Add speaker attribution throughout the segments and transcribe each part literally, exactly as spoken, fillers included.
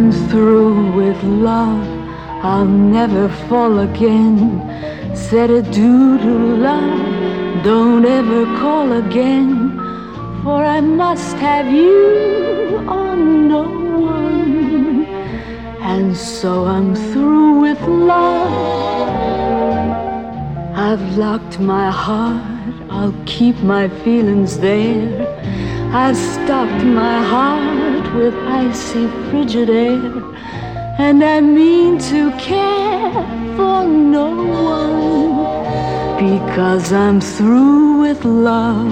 Speaker 1: I'm through with love, I'll never fall again. Said adieu to love, don't ever call again. For I must have you or no one. And so I'm through with love. I've locked my heart, I'll keep my feelings there. I've stopped my heart with icy frigid air. And I mean to care for no one, because I'm through with love.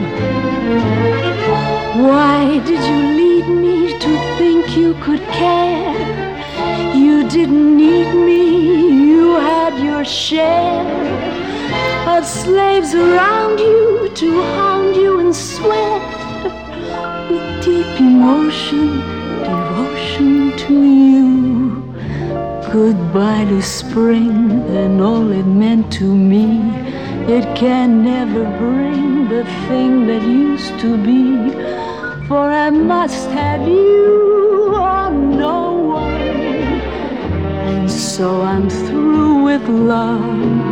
Speaker 1: Why did you lead me to think you could care? You didn't need me, you had your share of slaves around you to hound you and sweat with deep emotion, devotion to you. Goodbye to spring and all it meant to me. It can never bring the thing that used to be. For I must have you or no one. And so I'm through with love.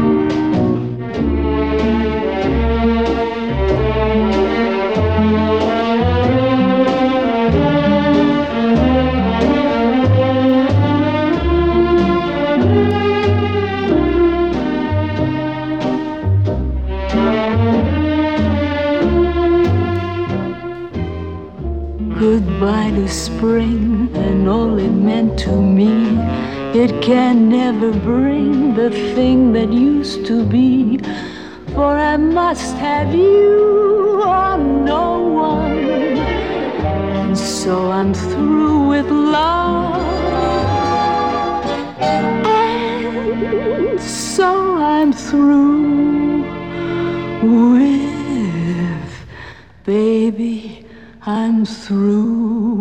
Speaker 1: Goodbye to spring and all it meant to me. It can never bring the thing that used to be. For I must have you or no one. And so I'm through with love. And so I'm through with, baby, I'm through